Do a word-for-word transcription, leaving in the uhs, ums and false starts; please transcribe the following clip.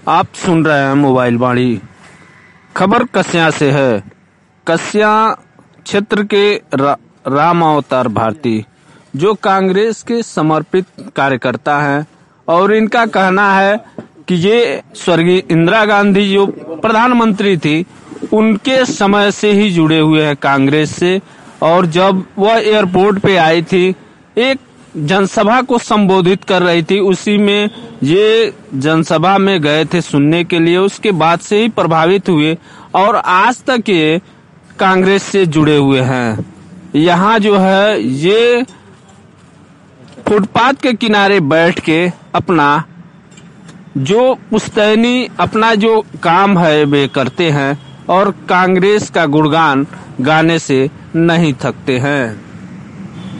आप सुन रहे हैं मोबाइल वाणी। खबर कस्या से है। कस्या क्षेत्र के रा, राम अवतार भारती जो कांग्रेस के समर्पित कार्यकर्ता हैं और इनका कहना है कि ये स्वर्गीय इंदिरा गांधी जो प्रधानमंत्री थी उनके समय से ही जुड़े हुए हैं कांग्रेस से। और जब वह एयरपोर्ट पे आई थी, एक जनसभा को संबोधित कर रही थी, उसी में ये जनसभा में गए थे सुनने के लिए। उसके बाद से ही प्रभावित हुए और आज तक ये कांग्रेस से जुड़े हुए हैं। यहाँ जो है ये फुटपाथ के किनारे बैठ के अपना जो पुश्तैनी अपना जो काम है वे करते हैं और कांग्रेस का गुणगान गाने से नहीं थकते हैं।